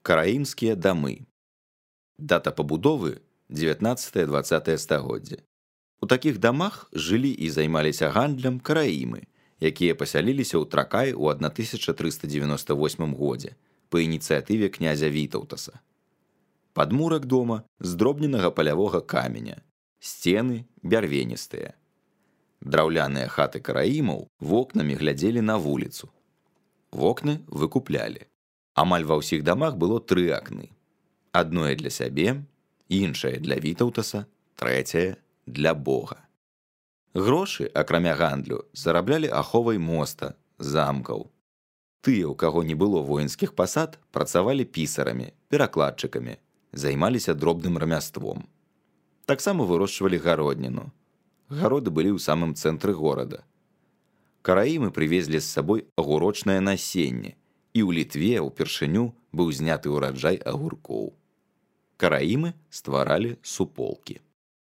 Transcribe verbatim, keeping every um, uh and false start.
Караімскія дамы. Дата пабудовы дзевятнаццатае-дваццатае стагоддзе. У такіх дамах жылі і займаліся гандлем караімы, якія пасяліліся ў Тракай у тысяча трыста дзевяноста восьмым годзе па ініцыятыве князя Вітаўтаса. Падмурак дома з дробненага палявога каменя, сцены бярвеністыя. Драўляныя хаты караімаў вокнамі глядзелі на вуліцу. Вокны выкуплялі. Амаль ва ўсіх дамах было тры акны. Адное для сябе, іншае для Вітаўтаса, трэцяе для Бога. Грошы, акрамя гандлю, зараблялі аховай моста, замкаў. Тыя, у каго не было воінскіх пасад, працавалі пісарамі, перакладчыкамі, займаліся дробным рамяством. Таксама вырошчвалі гародніну. Гароды былі ў самым цэнтры горада. Караімы прывезлі з сабой агурочнае насенне, і ў Літве ўпершыню быў зняты ўраджай агуркоў. Караімы стваралі суполкі.